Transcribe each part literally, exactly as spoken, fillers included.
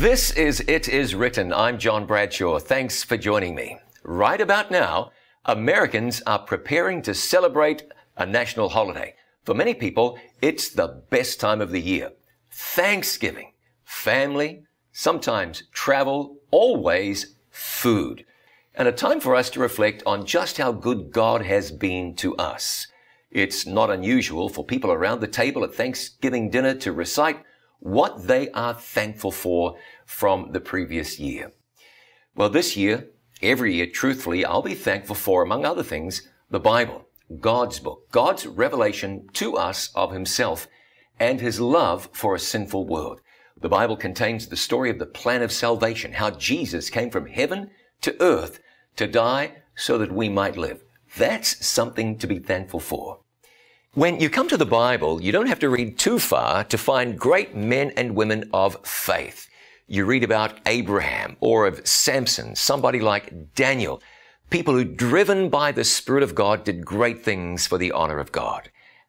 This is It Is Written. I'm John Bradshaw. Thanks for joining me. Right about now, Americans are preparing to celebrate a national holiday. For many people, it's the best time of the year. Thanksgiving, family, sometimes travel, always food. And a time for us to reflect on just how good God has been to us. It's not unusual for people around the table at Thanksgiving dinner to recite what they are thankful for from the previous year. Well, this year, every year, truthfully, I'll be thankful for, among other things, the Bible, God's book, God's revelation to us of himself and his love for a sinful world. The Bible contains the story of the plan of salvation, how Jesus came from heaven to earth to die so that we might live. That's something to be thankful for. When you come to the Bible, you don't have to read too far to find great men and women of faith. You read about Abraham or of Samson, somebody like Daniel, people who, driven by the Spirit of God, did great things for the honor of God.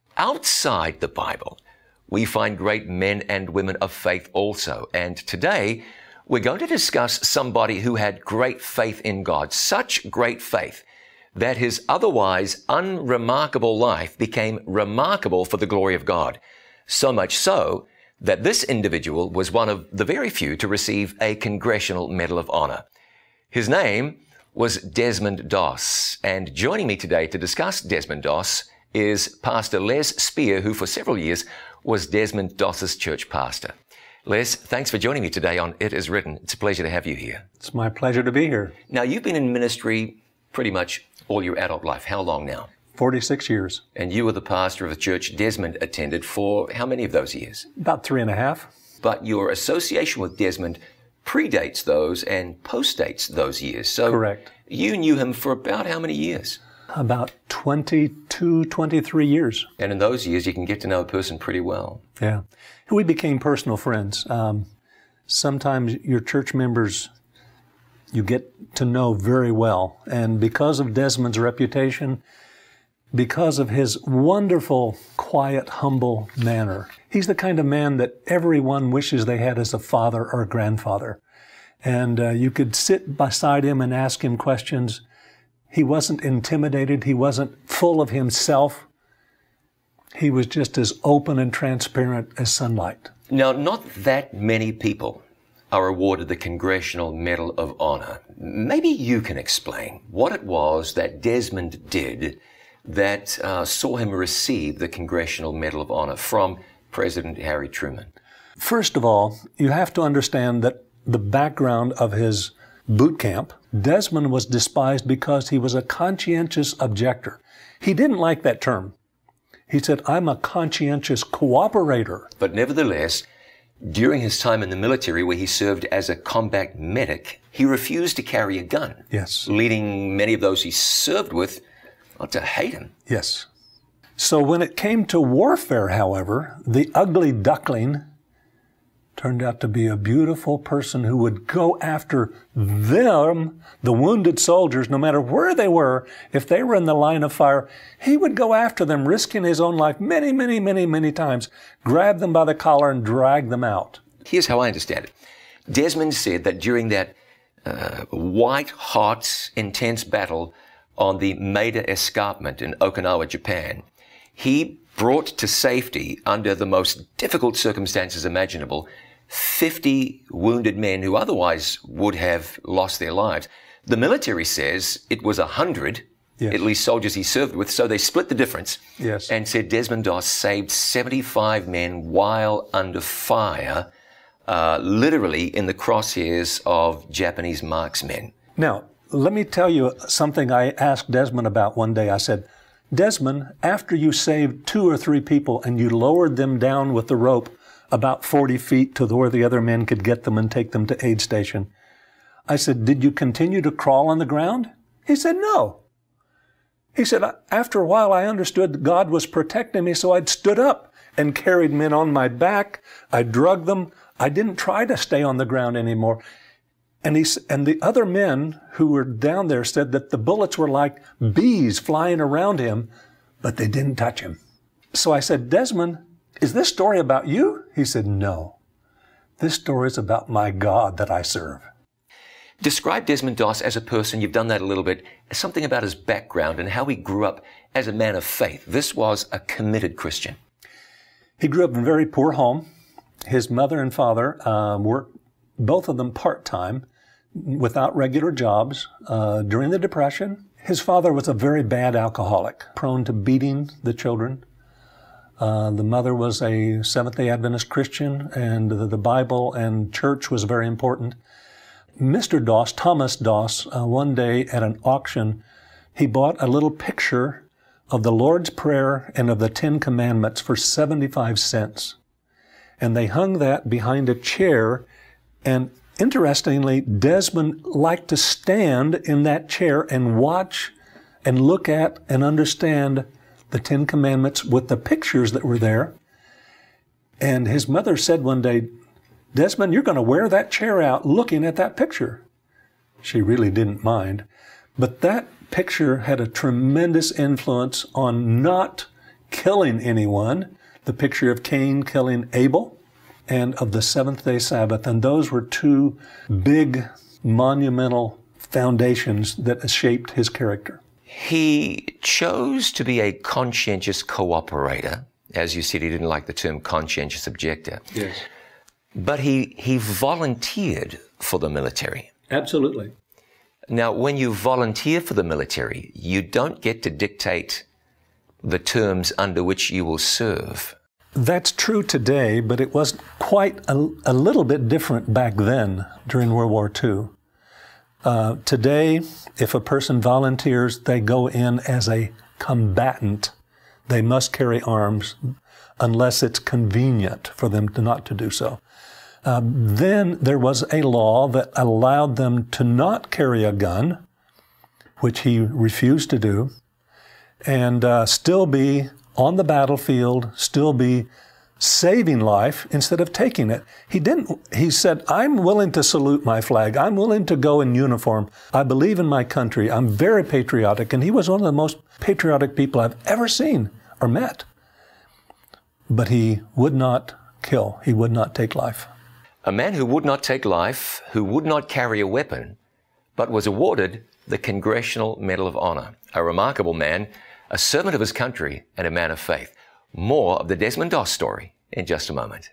Outside the Bible, we find great men and women of faith also. And today, we're going to discuss somebody who had great faith in God, such great faith that his otherwise unremarkable life became remarkable for the glory of God. So much so that this individual was one of the very few to receive a Congressional Medal of Honor. His name was Desmond Doss, and joining me today to discuss Desmond Doss is Pastor Les Spear, who for several years was Desmond Doss's church pastor. Les, thanks for joining me today on It Is Written. It's a pleasure to have you here. It's my pleasure to be here. Now, you've been in ministry pretty much all your adult life. How long now? forty-six years. And you were the pastor of the church Desmond attended for how many of those years? About three and a half. But your association with Desmond predates those and postdates those years. So correct. You knew him for about how many years? About twenty-two, twenty-three years. And in those years, you can get to know a person pretty well. Yeah. We became personal friends. Um, sometimes your church members you get to know very well. And because of Desmond's reputation, because of his wonderful, quiet, humble manner, he's the kind of man that everyone wishes they had as a father or a grandfather. And uh, you could sit beside him and ask him questions. He wasn't intimidated. He wasn't full of himself. He was just as open and transparent as sunlight. Now, not that many people are awarded the Congressional Medal of Honor. Maybe you can explain what it was that Desmond did that uh, saw him receive the Congressional Medal of Honor from President Harry Truman. First of all, you have to understand that the background of his boot camp, Desmond was despised because he was a conscientious objector. He didn't like that term. He said, I'm a conscientious cooperator. But nevertheless, during his time in the military, where he served as a combat medic, he refused to carry a gun. Yes. Leading many of those he served with well, to hate him. Yes. So when it came to warfare, however, the ugly duckling turned out to be a beautiful person who would go after them, the wounded soldiers, no matter where they were. If they were in the line of fire, he would go after them, risking his own life many, many, many, many times, grab them by the collar and drag them out. Here's how I understand it. Desmond said that during that uh, white-hot, intense battle on the Maida Escarpment in Okinawa, Japan, he brought to safety, under the most difficult circumstances imaginable, fifty wounded men who otherwise would have lost their lives. The military says it was one hundred, yes. At least soldiers he served with, so they split the difference. Yes. And said Desmond Doss saved seventy-five men while under fire, uh, literally in the crosshairs of Japanese marksmen. Now, let me tell you something I asked Desmond about one day. I said, Desmond, after you saved two or three people and you lowered them down with the rope about forty feet to where the other men could get them and take them to aid station, I said, did you continue to crawl on the ground? He said, no. He said, after a while I understood that God was protecting me, so I'd stood up and carried men on my back. I drugged them. I didn't try to stay on the ground anymore. And he, and the other men who were down there said that the bullets were like bees flying around him, but they didn't touch him. So I said, Desmond, is this story about you? He said, no. This story is about my God that I serve. Describe Desmond Doss as a person. You've done that a little bit. Something about his background and how he grew up as a man of faith. This was a committed Christian. He grew up in a very poor home. His mother and father um, worked, both of them part-time, without regular jobs uh, during the Depression. His father was a very bad alcoholic, prone to beating the children. Uh, the mother was a Seventh-day Adventist Christian, and the, the Bible and church was very important. Mister Doss, Thomas Doss, uh, one day at an auction, he bought a little picture of the Lord's Prayer and of the Ten Commandments for seventy-five cents. And they hung that behind a chair, and interestingly, Desmond liked to stand in that chair and watch and look at and understand the Ten Commandments with the pictures that were there. And his mother said one day, "Desmond, you're going to wear that chair out looking at that picture." She really didn't mind. But that picture had a tremendous influence on not killing anyone. The picture of Cain killing Abel and of the seventh-day Sabbath. And those were two big, monumental foundations that shaped his character. He chose to be a conscientious cooperator. As you said, he didn't like the term conscientious objector. Yes. But he, he volunteered for the military. Absolutely. Now, when you volunteer for the military, you don't get to dictate the terms under which you will serve. That's true today, but it was quite a, a little bit different back then during World War Two. Uh, today, if a person volunteers, they go in as a combatant. They must carry arms unless it's convenient for them to not to do so. Uh, then there was a law that allowed them to not carry a gun, which he refused to do, and uh, still be on the battlefield, still be saving life instead of taking it. He didn't. He said, "I'm willing to salute my flag. I'm willing to go in uniform. I believe in my country. I'm very patriotic." And he was one of the most patriotic people I've ever seen or met. But he would not kill. He would not take life. A man who would not take life, who would not carry a weapon, but was awarded the Congressional Medal of Honor. A remarkable man, a servant of his country, and a man of faith. More of the Desmond Doss story in just a moment.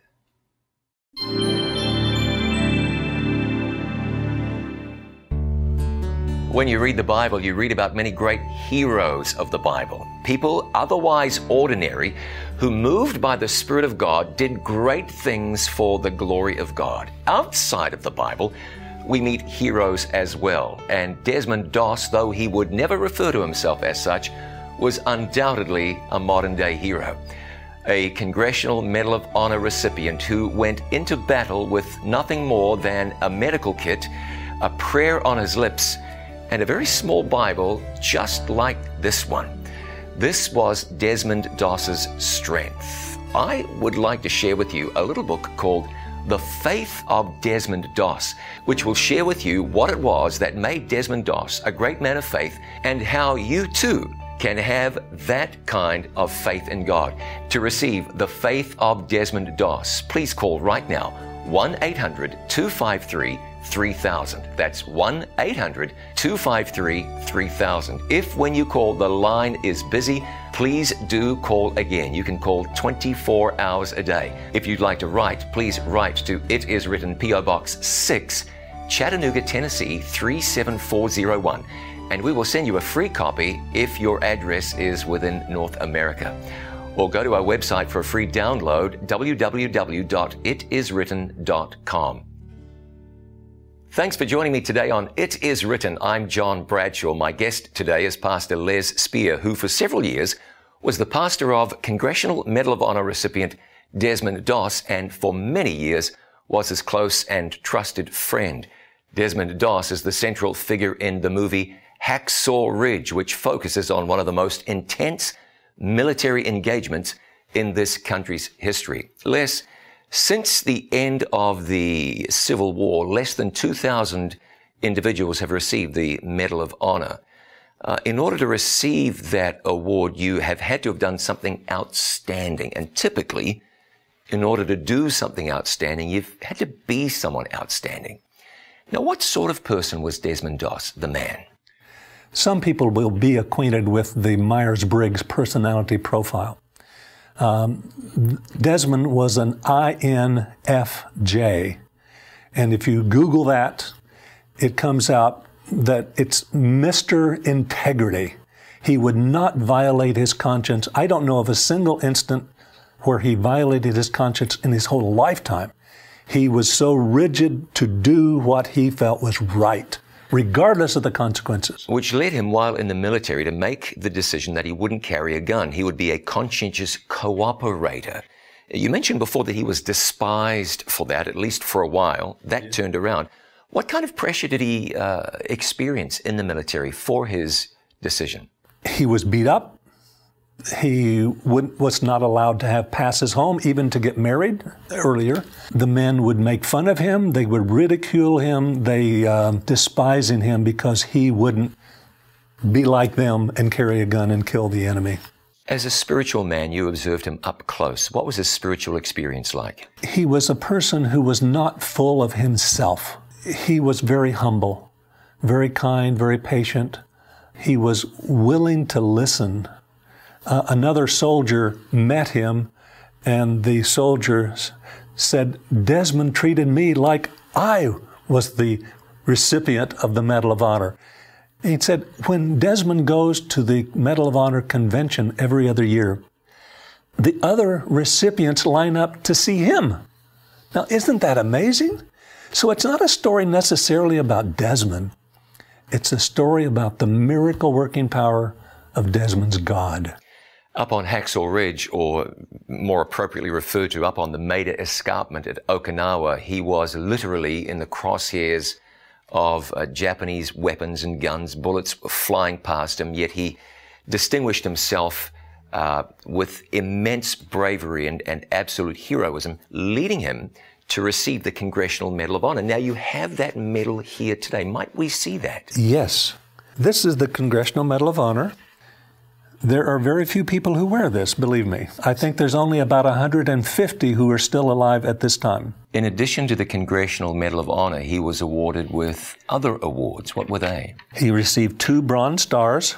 When you read the Bible, you read about many great heroes of the Bible. People otherwise ordinary who, moved by the Spirit of God, did great things for the glory of God. Outside of the Bible, we meet heroes as well. And Desmond Doss, though he would never refer to himself as such, was undoubtedly a modern-day hero. A Congressional Medal of Honor recipient who went into battle with nothing more than a medical kit, a prayer on his lips, and a very small Bible just like this one. This was Desmond Doss's strength. I would like to share with you a little book called The Faith of Desmond Doss, which will share with you what it was that made Desmond Doss a great man of faith and how you too can have that kind of faith in God. To receive The Faith of Desmond Doss, please call right now, one eight hundred two five three three thousand. That's one eight hundred two five three three thousand. If when you call the line is busy, please do call again. You can call twenty-four hours a day. If you'd like to write, please write to It Is Written, P O Box six, Chattanooga, Tennessee three seven four zero one. And we will send you a free copy if your address is within North America. Or go to our website for a free download, w w w dot it is written dot com. Thanks for joining me today on It Is Written. I'm John Bradshaw. My guest today is Pastor Les Spear, who for several years was the pastor of Congressional Medal of Honor recipient Desmond Doss, and for many years was his close and trusted friend. Desmond Doss is the central figure in the movie Hacksaw Ridge, which focuses on one of the most intense military engagements in this country's history. Les, since the end of the Civil War, less than two thousand individuals have received the Medal of Honor. Uh, in order to receive that award, you have had to have done something outstanding. And typically, in order to do something outstanding, you've had to be someone outstanding. Now, what sort of person was Desmond Doss, the man? Some people will be acquainted with the Myers-Briggs personality profile. Um, Desmond was an I N F J. And if you Google that, it comes out that it's Mister Integrity. He would not violate his conscience. I don't know of a single instant where he violated his conscience in his whole lifetime. He was so rigid to do what he felt was right, regardless of the consequences. Which led him, while in the military, to make the decision that he wouldn't carry a gun. He would be a conscientious cooperator. You mentioned before that he was despised for that, at least for a while. That yeah. turned around. What kind of pressure did he uh, experience in the military for his decision? He was beat up. He would, was not allowed to have passes home, even to get married earlier. The men would make fun of him. They would ridicule him. They uh, despising him because he wouldn't be like them and carry a gun and kill the enemy. As a spiritual man, you observed him up close. What was his spiritual experience like? He was a person who was not full of himself. He was very humble, very kind, very patient. He was willing to listen. Uh, another soldier met him, and the soldier said, Desmond treated me like I was the recipient of the Medal of Honor. And he said, when Desmond goes to the Medal of Honor convention every other year, the other recipients line up to see him. Now, isn't that amazing? So it's not a story necessarily about Desmond. It's a story about the miracle working power of Desmond's God. Up on Hacksaw Ridge, or more appropriately referred to up on the Maida Escarpment at Okinawa, he was literally in the crosshairs of uh, Japanese weapons and guns. Bullets were flying past him, yet he distinguished himself uh, with immense bravery and, and absolute heroism, leading him to receive the Congressional Medal of Honor. Now you have that medal here today. Might we see that? Yes. This is the Congressional Medal of Honor. There are very few people who wear this, believe me. I think there's only about one hundred fifty who are still alive at this time. In addition to the Congressional Medal of Honor, he was awarded with other awards. What were they? He received two Bronze Stars,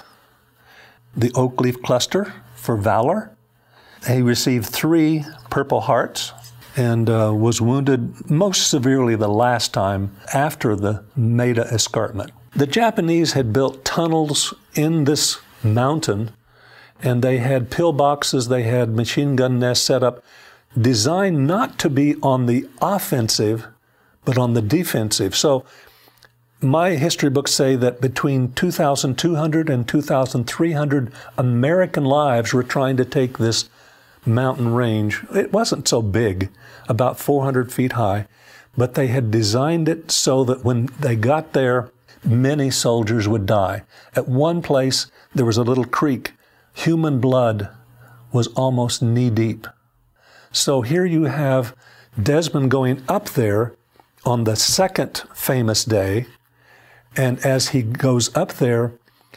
the Oak Leaf Cluster for valor. He received three Purple Hearts, and uh, was wounded most severely the last time after the Maida Escarpment. The Japanese had built tunnels in this mountain, and they had pillboxes, they had machine gun nests set up, designed not to be on the offensive, but on the defensive. So my history books say that between two thousand two hundred and two thousand three hundred American lives were trying to take this mountain range. It wasn't so big, about four hundred feet high, but they had designed it so that when they got there, many soldiers would die. At one place, there was a little creek. Human blood was almost knee-deep. So here you have Desmond going up there on the second famous day, and as he goes up there,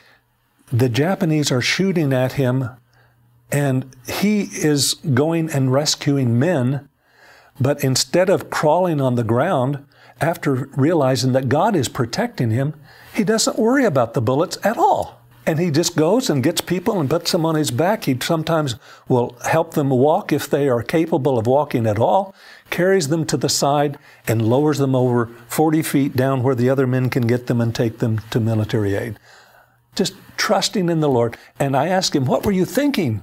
the Japanese are shooting at him, and he is going and rescuing men, but instead of crawling on the ground, after realizing that God is protecting him, he doesn't worry about the bullets at all. And he just goes and gets people and puts them on his back. He sometimes will help them walk if they are capable of walking at all, carries them to the side and lowers them over forty feet down where the other men can get them and take them to military aid. Just trusting in the Lord. And I asked him, what were you thinking?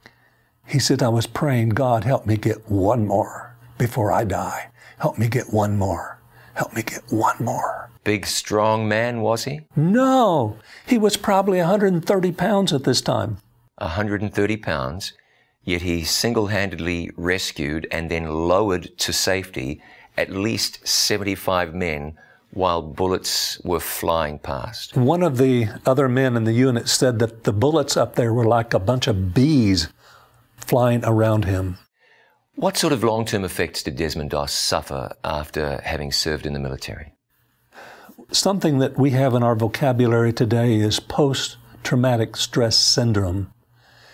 He said, I was praying, God, help me get one more before I die. Help me get one more. Help me get one more. Big, strong man, was he? No. He was probably one hundred thirty pounds at this time. one hundred thirty pounds, yet he single-handedly rescued and then lowered to safety at least seventy-five men while bullets were flying past. One of the other men in the unit said that the bullets up there were like a bunch of bees flying around him. What sort of long-term effects did Desmond Doss suffer after having served in the military? Something that we have in our vocabulary today is post-traumatic stress syndrome.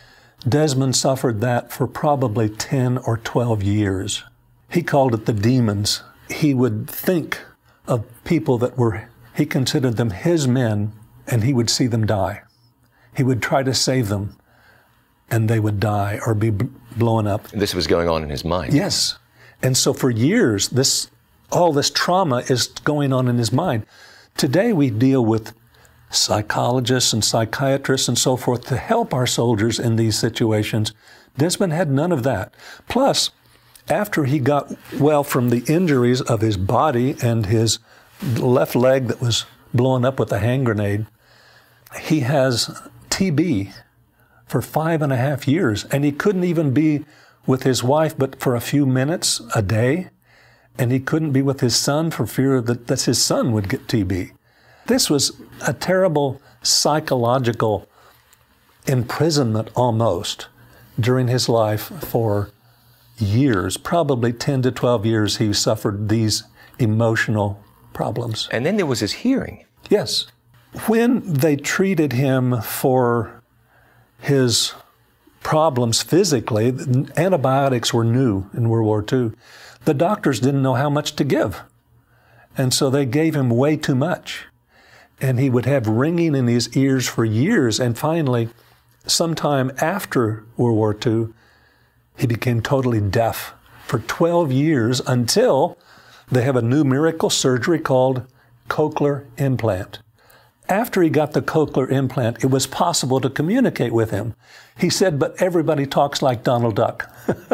Desmond suffered that for probably ten or twelve years. He called it the demons. He would think of people that were, he considered them his men, and he would see them die. He would try to save them, and they would die or be b- blown up. And this was going on in his mind. Yes. And so for years, this all this trauma is going on in his mind. Today we deal with psychologists and psychiatrists and so forth to help our soldiers in these situations. Desmond had none of that. Plus, after he got well from the injuries of his body and his left leg that was blown up with a hand grenade, he has T B for five and a half years, and he couldn't even be with his wife but for a few minutes a day, and he couldn't be with his son for fear that, that his son would get T B. This was a terrible psychological imprisonment almost during his life for years, probably ten to twelve years he suffered these emotional problems. And then there was his hearing. Yes. When they treated him for his problems physically, antibiotics were new in World War Two. The doctors didn't know how much to give. And so they gave him way too much. And he would have ringing in his ears for years. And finally, sometime after World War Two, he became totally deaf for twelve years until they have a new miracle surgery called cochlear implant. After he got the cochlear implant, it was possible to communicate with him. He said, but everybody talks like Donald Duck.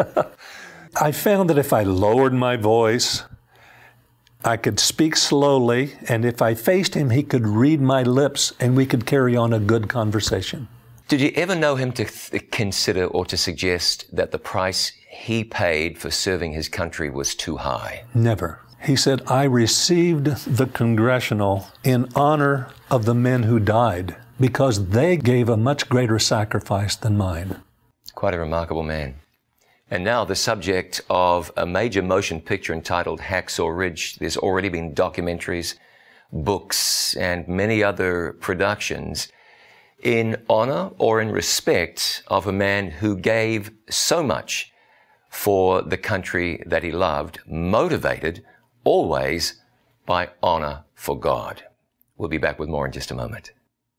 I found that if I lowered my voice, I could speak slowly, and if I faced him, he could read my lips, and we could carry on a good conversation. Did you ever know him to th- consider or to suggest that the price he paid for serving his country was too high? Never. He said, I received the congressional in honor of the men who died because they gave a much greater sacrifice than mine. Quite a remarkable man. And now the subject of a major motion picture entitled Hacksaw Ridge. There's already been documentaries, books, and many other productions in honor or in respect of a man who gave so much for the country that he loved, motivated always by honor for God. We'll be back with more in just a moment.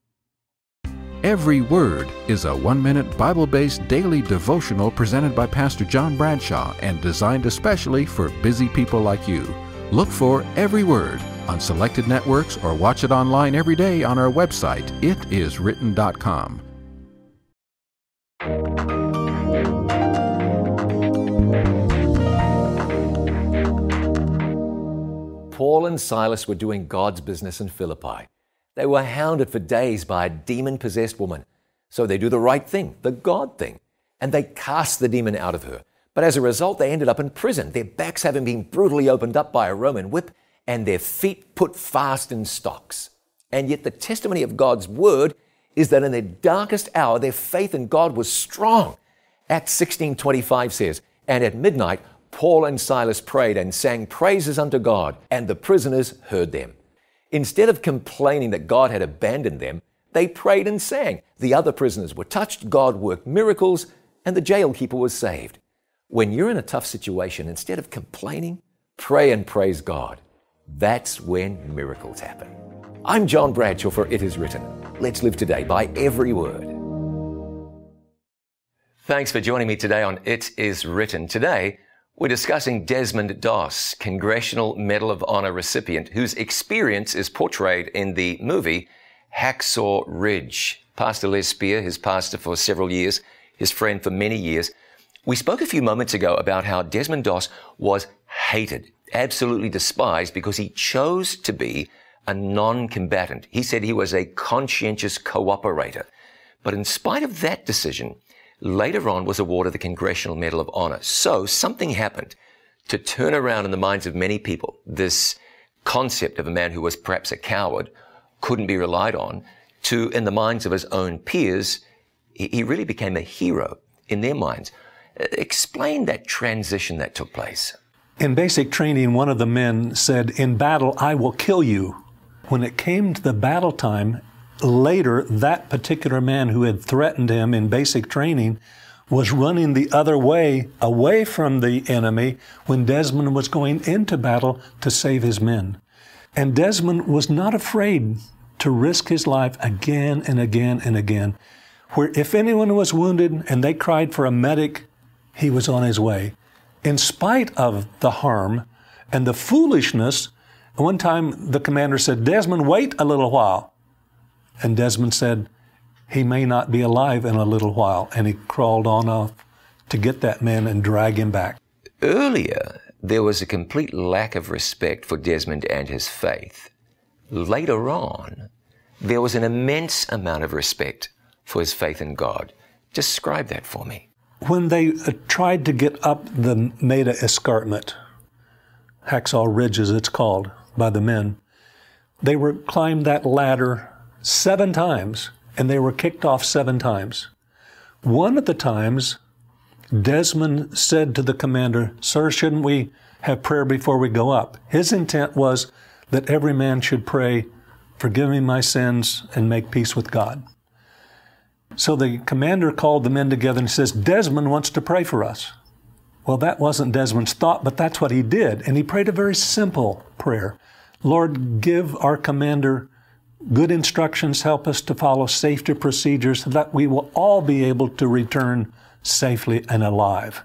Every Word is a one-minute Bible-based daily devotional presented by Pastor John Bradshaw and designed especially for busy people like you. Look for Every Word on selected networks or watch it online every day on our website, it is written dot com. Paul and Silas were doing God's business in Philippi. They were hounded for days by a demon-possessed woman. So they do the right thing, the God thing, and they cast the demon out of her. But as a result, they ended up in prison, their backs having been brutally opened up by a Roman whip and their feet put fast in stocks. And yet the testimony of God's word is that in their darkest hour, their faith in God was strong. Acts sixteen twenty-five says, and at midnight, Paul and Silas prayed and sang praises unto God, and the prisoners heard them. Instead of complaining that God had abandoned them, they prayed and sang. The other prisoners were touched, God worked miracles, and the jail keeper was saved. When you're in a tough situation, instead of complaining, pray and praise God. That's when miracles happen. I'm John Bradshaw for It Is Written. Let's live today by every word. Thanks for joining me today on It Is Written. Today, we're discussing Desmond Doss, Congressional Medal of Honor recipient, whose experience is portrayed in the movie Hacksaw Ridge. Pastor Les Spear, his pastor for several years, his friend for many years. We spoke a few moments ago about how Desmond Doss was hated, absolutely despised, because he chose to be a non-combatant. He said he was a conscientious cooperator. But in spite of that decision, later on was awarded the Congressional Medal of Honor. So something happened to turn around in the minds of many people this concept of a man who was perhaps a coward, couldn't be relied on, to, in the minds of his own peers, he really became a hero in their minds. Explain that transition that took place. In basic training, one of the men said, in battle, I will kill you. When it came to the battle time, Later, that particular man who had threatened him in basic training was running the other way, away from the enemy, when Desmond was going into battle to save his men. And Desmond was not afraid to risk his life again and again and again, where if anyone was wounded and they cried for a medic, he was on his way. In spite of the harm and the foolishness, one time the commander said, "Desmond, wait a little while." And Desmond said, "He may not be alive in a little while." And he crawled on off to get that man and drag him back. Earlier, there was a complete lack of respect for Desmond and his faith. Later on, there was an immense amount of respect for his faith in God. Describe that for me. When they uh, tried to get up the Maida Escarpment, Hacksaw Ridge as it's called by the men, they were climbed that ladder seven times, and they were kicked off seven times. One of the times, Desmond said to the commander, "Sir, shouldn't we have prayer before we go up?" His intent was that every man should pray, "Forgive me my sins and make peace with God." So the commander called the men together and says, "Desmond wants to pray for us." Well, that wasn't Desmond's thought, but that's what he did. And he prayed a very simple prayer. "Lord, give our commander good instructions, help us to follow safety procedures so that we will all be able to return safely and alive."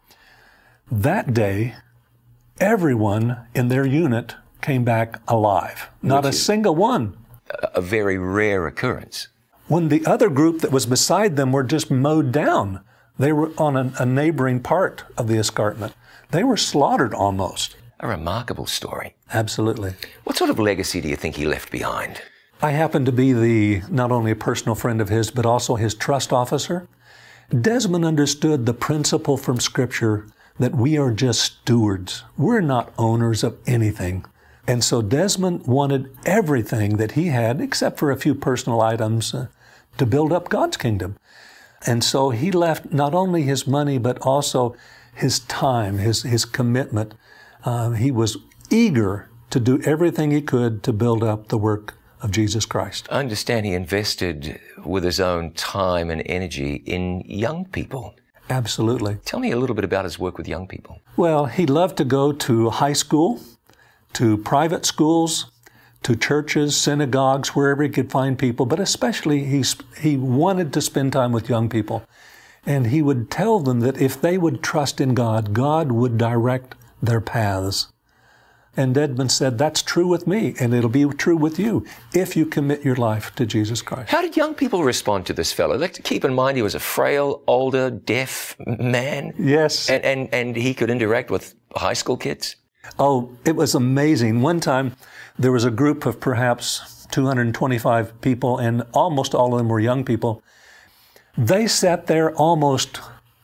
That day, everyone in their unit came back alive. Not a single one. A very rare occurrence. When the other group that was beside them were just mowed down, they were on a, a neighboring part of the escarpment. They were slaughtered almost. A remarkable story. Absolutely. What sort of legacy do you think he left behind? I happen to be the not only a personal friend of his, but also his trust officer. Desmond understood the principle from Scripture that we are just stewards. We're not owners of anything. And so Desmond wanted everything that he had, except for a few personal items, uh, to build up God's kingdom. And so he left not only his money, but also his time, his, his commitment. Uh, he was eager to do everything he could to build up the work of Jesus Christ. I understand he invested with his own time and energy in young people. Absolutely. Tell me a little bit about his work with young people. Well, he loved to go to high school, to private schools, to churches, synagogues, wherever he could find people, but especially he, he wanted to spend time with young people. And he would tell them that if they would trust in God, God would direct their paths. And Desmond said, "That's true with me, and it'll be true with you if you commit your life to Jesus Christ." How did young people respond to this fellow? Like, to keep in mind he was a frail, older, deaf man. Yes. And, and, and he could interact with high school kids. Oh, it was amazing. One time, there was a group of perhaps two hundred twenty-five people, and almost all of them were young people. They sat there almost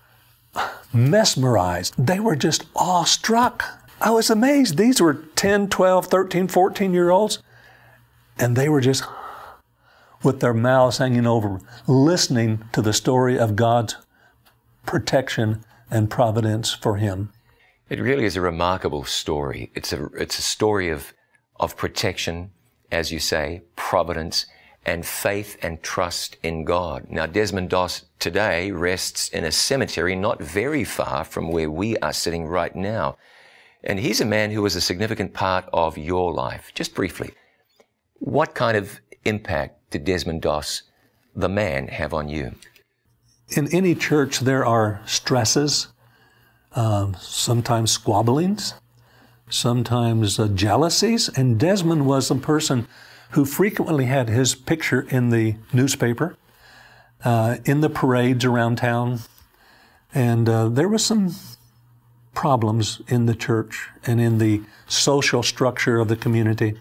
mesmerized. They were just awestruck. I was amazed. These were ten, twelve, thirteen, fourteen-year-olds, and they were just with their mouths hanging over, listening to the story of God's protection and providence for him. It really is a remarkable story. It's a, it's a story of, of protection, as you say, providence, and faith and trust in God. Now, Desmond Doss today rests in a cemetery not very far from where we are sitting right now. And he's a man who was a significant part of your life. Just briefly, what kind of impact did Desmond Doss, the man, have on you? In any church, there are stresses, um, sometimes squabblings, sometimes uh, jealousies. And Desmond was a person who frequently had his picture in the newspaper, uh, in the parades around town. And uh, there was some problems in the church and in the social structure of the community.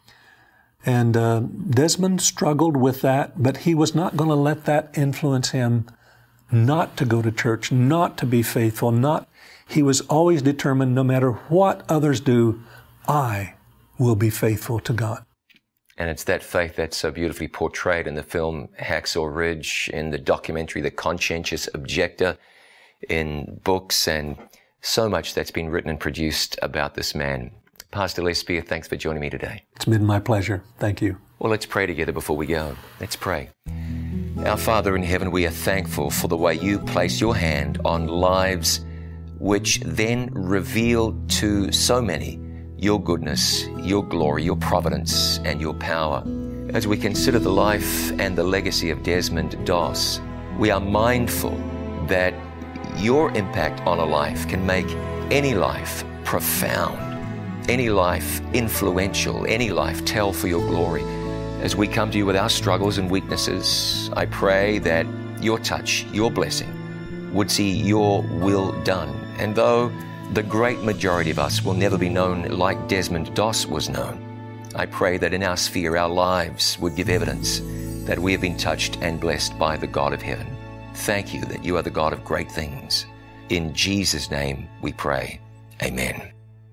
And uh, Desmond struggled with that, but he was not going to let that influence him not to go to church, not to be faithful, not. He was always determined, no matter what others do, I will be faithful to God. And it's that faith that's so beautifully portrayed in the film Hacksaw Ridge, in the documentary The Conscientious Objector, in books, and so much that's been written and produced about this man. Pastor Les Spear, thanks for joining me today. It's been my pleasure. Thank you. Well, let's pray together before we go. Let's pray. Our Father in heaven, we are thankful for the way you place your hand on lives which then reveal to so many your goodness, your glory, your providence, and your power. As we consider the life and the legacy of Desmond Doss, we are mindful that your impact on a life can make any life profound, any life influential, any life tell for your glory. As we come to you with our struggles and weaknesses, I pray that your touch, your blessing, would see your will done. And though the great majority of us will never be known like Desmond Doss was known, I pray that in our sphere, our lives would give evidence that we have been touched and blessed by the God of heaven. Thank you that you are the God of great things. In Jesus' name we pray. Amen.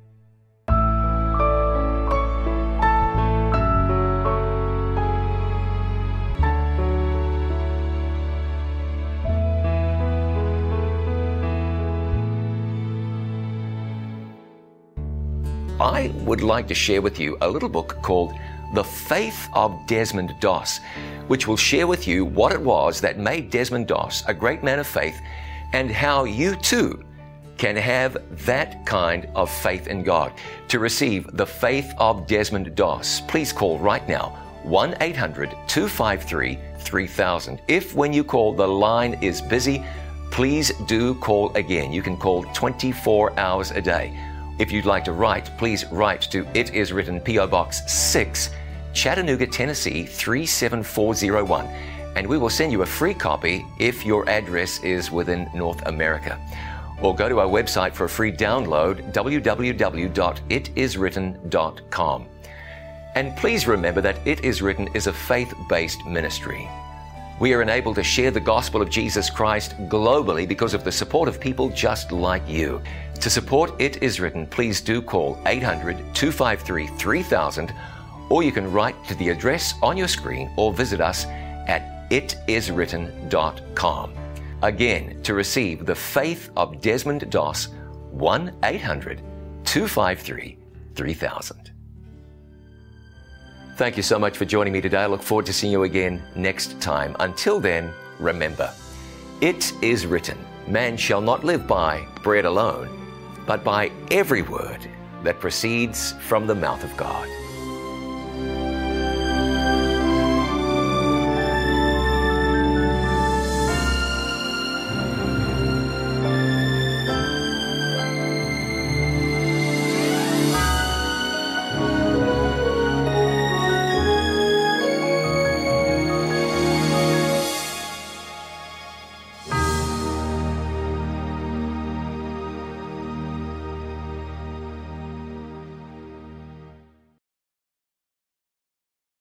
I would like to share with you a little book called The Faith of Desmond Doss, which will share with you what it was that made Desmond Doss a great man of faith and how you too can have that kind of faith in God. To receive The Faith of Desmond Doss, please call right now, one eight hundred two five three three thousand. If when you call the line is busy, please do call again. You can call twenty-four hours a day. If you'd like to write, please write to It Is Written, P O Box six, Chattanooga, Tennessee three seven four zero one, and we will send you a free copy if your address is within North America. Or go to our website for a free download, w w w dot it is written dot com. And please remember that It Is Written is a faith-based ministry. We are enabled to share the gospel of Jesus Christ globally because of the support of people just like you. To support It Is Written, please do call eight hundred two five three three thousand, or you can write to the address on your screen or visit us at it is written dot com. Again, to receive The Faith of Desmond Doss, one eight hundred two five three three thousand. Thank you so much for joining me today. I look forward to seeing you again next time. Until then, remember, it is written, man shall not live by bread alone, but by every word that proceeds from the mouth of God.